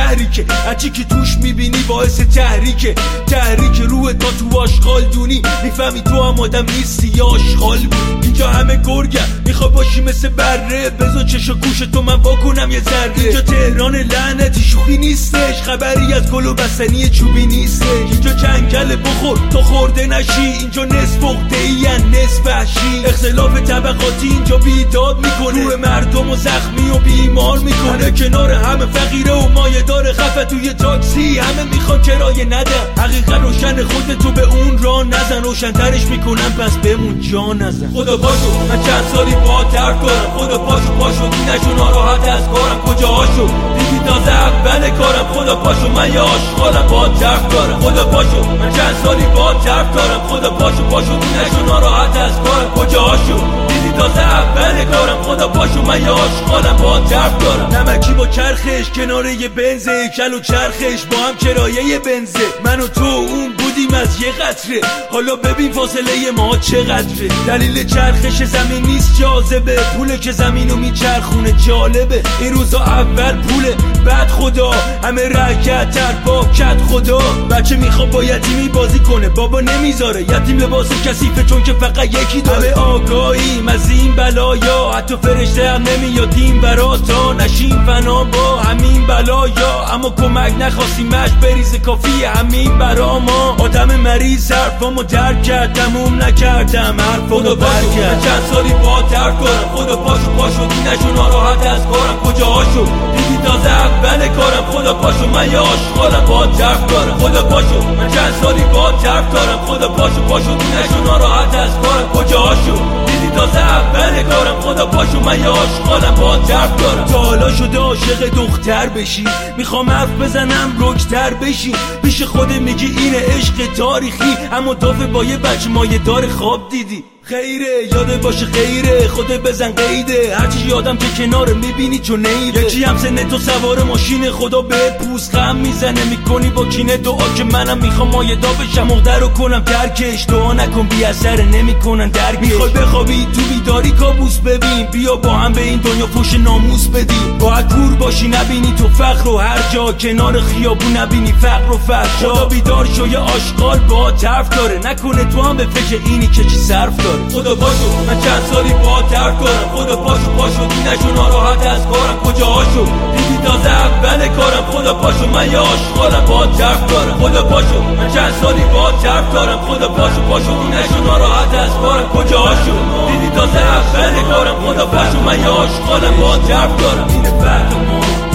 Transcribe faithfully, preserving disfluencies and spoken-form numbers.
شهری که هرچی که توش میبینی باعث تحریکه، تحریک روح تا تو آشغال دونی، میفهمی تو هم آدم نیستی یا آشغال بود. اینجا همه گرگم میخوای باشی مثل بره، بذار چش و گوش تو من واکنم یه ذره. اینجا تهران لعنتی شوخی نیستش، خبری از گل و بستنی چوبی نیستش. اینجا جنگل بخور تا خورده نشی، اینجا نصف عقده‌ای نصف وحشی. اختلاف طبقاتی اینجا بیداد میکنه، روح مردم و زخمی و بیمار میکنه. کنار همه فقیره و مایه داره خفه توی تاکسی، همه میخوان کرایه ندن. حقیقت روشن، خودتو به اون راه نزن، روشن‌ترش میکنن پس بمون جا نزن. خدا پاشو من چند سالی با درد دارم، خدا پاشو پاشو دینشو ناراحت از کارم. کجاهاشو دیدی تازه اول کارم، خدا پاشو من یه آشغالم با درد دارم. خدا پاشو من چند سالی با درد دارم، خدا پاشو پاشو دینشو ناراحت از کارم. کجاهاشو دیدی تازه اول کارم، خدا پاشو من یه آشغالم با درد دارم. نمکی با چرخش کنار یه بنزه، کل و چرخش با هم کرایه بنزه. من و تو اون بودیم از یه قطره، حالا ببین فاصله ما چقدره. دلیل چرخش زمین نیست جاذبه، پوله که زمینو میچرخونه جالبه. این روزا اول پوله بعد خدا، همه رکت تر با کت خدا. بچه میخواد با یتیمی بازی کنه، بابا نمیذاره. یتیم لباس کثیفه چون که فقط یکی داره. همه آگاهیم از این بلایا، حتی فرشته هم نمیادیم برا تا نشیم فنا با همین بلایا. اما کمک نخواستیمش بریز کافیه همین برا ما. آدم مریض حرفامو درک کرد، تموم نکردم حرفامو برکرد. چند سالی با درد دارم، خدا پاشو پاشو دینشو ناراحت از کارم. کجاهاشو دیدی تازه اول کارم، خدا پاشو من یه آشغالم با درد دارم. خدا پاشو من چند سالی با درد دارم، خدا پاشو پاشو دینشو ناراحت از کارم. کجاهاشو دیدی تازه اول کارم، خدا پاشو من یه آشغالم با درد دارم. تا حالا شده عاشق دختر بشی، میخوام حرف بزنم رکتر بشی. پیش خود میگی اینه عشق تاریخی، اما دافه با یه بچه مایه دار خواب دیدی. خیره یاده باشه خیره، خود بزن قیده. هرچی یادم که کنار میبینی چون نیره. یکی هم سن تو سوار ماشین، خدا بهت پوست خم میزنه. میکنی با کینه دعا که منم میخوام مایه دا بشم، مقدر رو کنم ترکش. دعا نکن بی اثر نمیکنن درکش. میخوای بخوابی تو بیداری کابوس ببین، بیا با هم به این دنیا فوش ناموس بدیم. باید کور باشی نبینی تو فقر و هر جا، کنار خیابون نبینی فقر و فحشا. خدا بیدار شو یه آشغال با طرف داره، نکنه تو هم به فکر اینی که چی صرف داره. خدا پاشو من چند سالی با درد دارم، خدا پاشو پاشو دینشو ناراحت از کارم. کجاهاشو دیدی تازه اول کارم، خدا پاشو من یه آشغالم با درد دارم. خدا پاشو من چند سالی با درد دارم، خدا پاشو پاشو دینشو ناراحت از کارم. کجاهاشو دیدی تازه اول کارم، خدا پاشو من یه آشغالم با درد دارم. این فرق ما